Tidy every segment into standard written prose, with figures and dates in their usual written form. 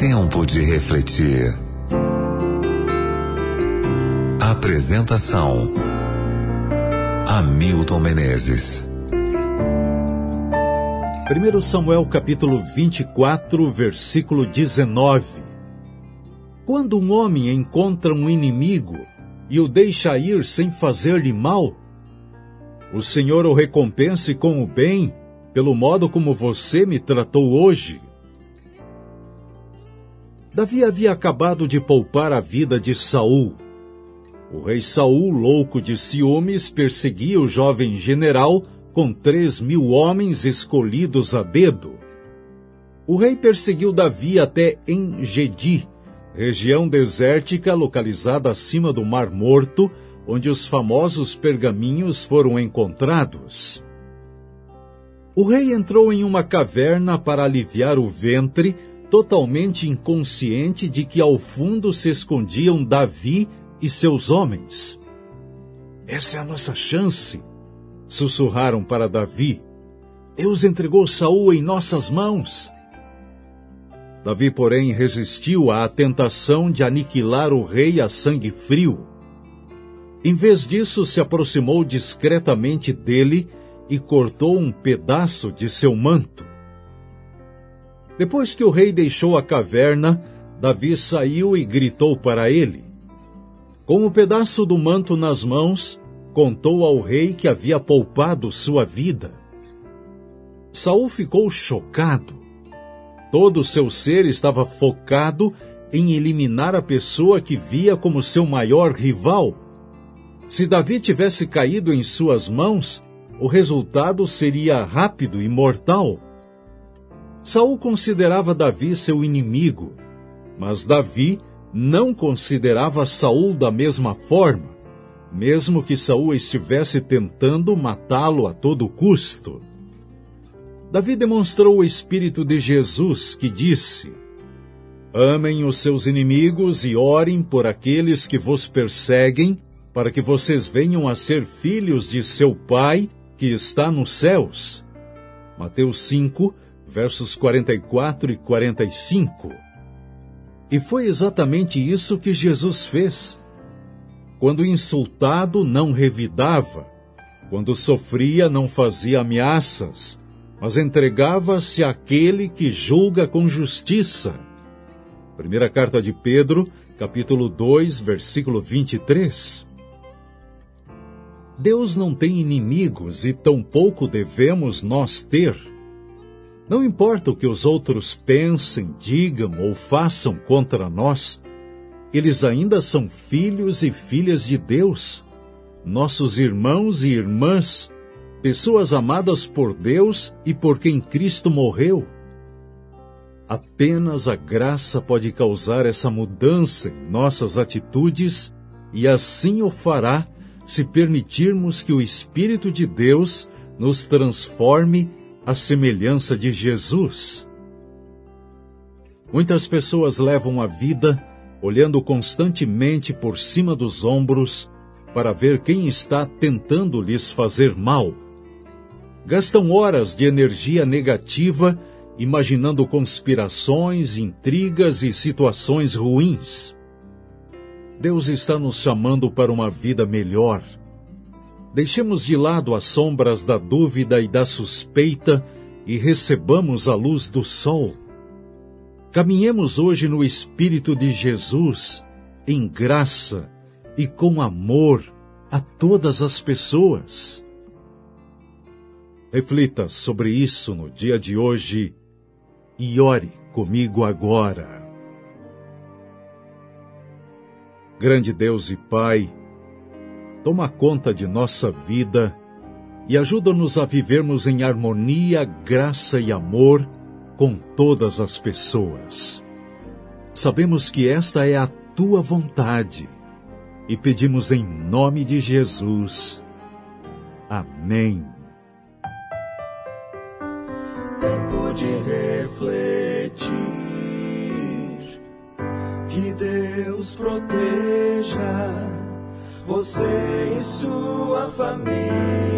Tempo de refletir. Apresentação: Hamilton Menezes. 1 Samuel capítulo 24, versículo 19. Quando um homem encontra um inimigo e o deixa ir sem fazer-lhe mal, o Senhor o recompense com o bem, pelo modo como você me tratou hoje. Davi havia acabado de poupar a vida de Saul. O rei Saul, louco de ciúmes, perseguia o jovem general com 3.000 homens escolhidos a dedo. O rei perseguiu Davi até En-Gedi, região desértica localizada acima do Mar Morto, onde os famosos pergaminhos foram encontrados. O rei entrou em uma caverna para aliviar o ventre, totalmente inconsciente de que ao fundo se escondiam Davi e seus homens. Essa é a nossa chance, sussurraram para Davi. Deus entregou Saul em nossas mãos. Davi, porém, resistiu à tentação de aniquilar o rei a sangue frio. Em vez disso, se aproximou discretamente dele e cortou um pedaço de seu manto. Depois que o rei deixou a caverna, Davi saiu e gritou para ele. Com o pedaço do manto nas mãos, contou ao rei que havia poupado sua vida. Saul ficou chocado. Todo o seu ser estava focado em eliminar a pessoa que via como seu maior rival. Se Davi tivesse caído em suas mãos, o resultado seria rápido e mortal. Saul considerava Davi seu inimigo, mas Davi não considerava Saul da mesma forma, mesmo que Saul estivesse tentando matá-lo a todo custo. Davi demonstrou o Espírito de Jesus, que disse: Amem os seus inimigos e orem por aqueles que vos perseguem, para que vocês venham a ser filhos de seu Pai, que está nos céus. Mateus 5, versos 44 e 45. E foi exatamente isso que Jesus fez. Quando insultado, não revidava. Quando sofria, não fazia ameaças, mas entregava-se àquele que julga com justiça. Primeira carta de Pedro, capítulo 2, versículo 23. Deus não tem inimigos e tampouco devemos nós ter. Não importa o que os outros pensem, digam ou façam contra nós, eles ainda são filhos e filhas de Deus, nossos irmãos e irmãs, pessoas amadas por Deus e por quem Cristo morreu. Apenas a graça pode causar essa mudança em nossas atitudes e assim o fará se permitirmos que o Espírito de Deus nos transforme à semelhança de Jesus. Muitas pessoas levam a vida olhando constantemente por cima dos ombros para ver quem está tentando lhes fazer mal. Gastam horas de energia negativa imaginando conspirações, intrigas e situações ruins. Deus está nos chamando para uma vida melhor. Deixemos de lado as sombras da dúvida e da suspeita e recebamos a luz do sol. Caminhemos hoje no Espírito de Jesus, em graça e com amor a todas as pessoas. Reflita sobre isso no dia de hoje e ore comigo agora. Grande Deus e Pai, toma conta de nossa vida e ajuda-nos a vivermos em harmonia, graça e amor com todas as pessoas. Sabemos que esta é a Tua vontade e pedimos em nome de Jesus. Amém. Tempo de refletir, que Deus proteja você e sua família,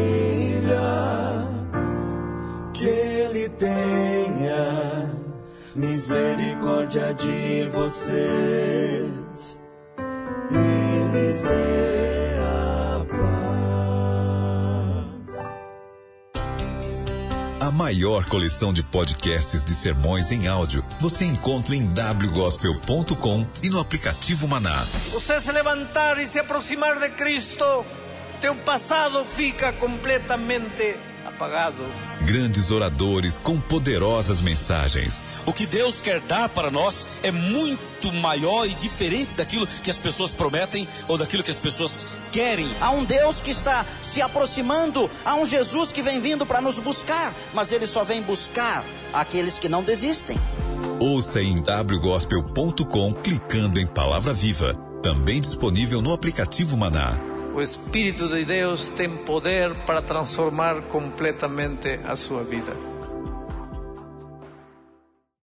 que Ele tenha misericórdia de vocês e lhes dê a paz. A maior coleção de podcasts de sermões em áudio você encontra em wgospel.com e no aplicativo Maná. Se você se levantar e se aproximar de Cristo, teu passado fica completamente apagado. Grandes oradores com poderosas mensagens. O que Deus quer dar para nós é muito maior e diferente daquilo que as pessoas prometem ou daquilo que as pessoas querem. Há um Deus que está se aproximando, há um Jesus que vem vindo para nos buscar, mas Ele só vem buscar aqueles que não desistem. Ouça em wgospel.com clicando em Palavra Viva, também disponível no aplicativo Maná. O Espírito de Deus tem poder para transformar completamente a sua vida.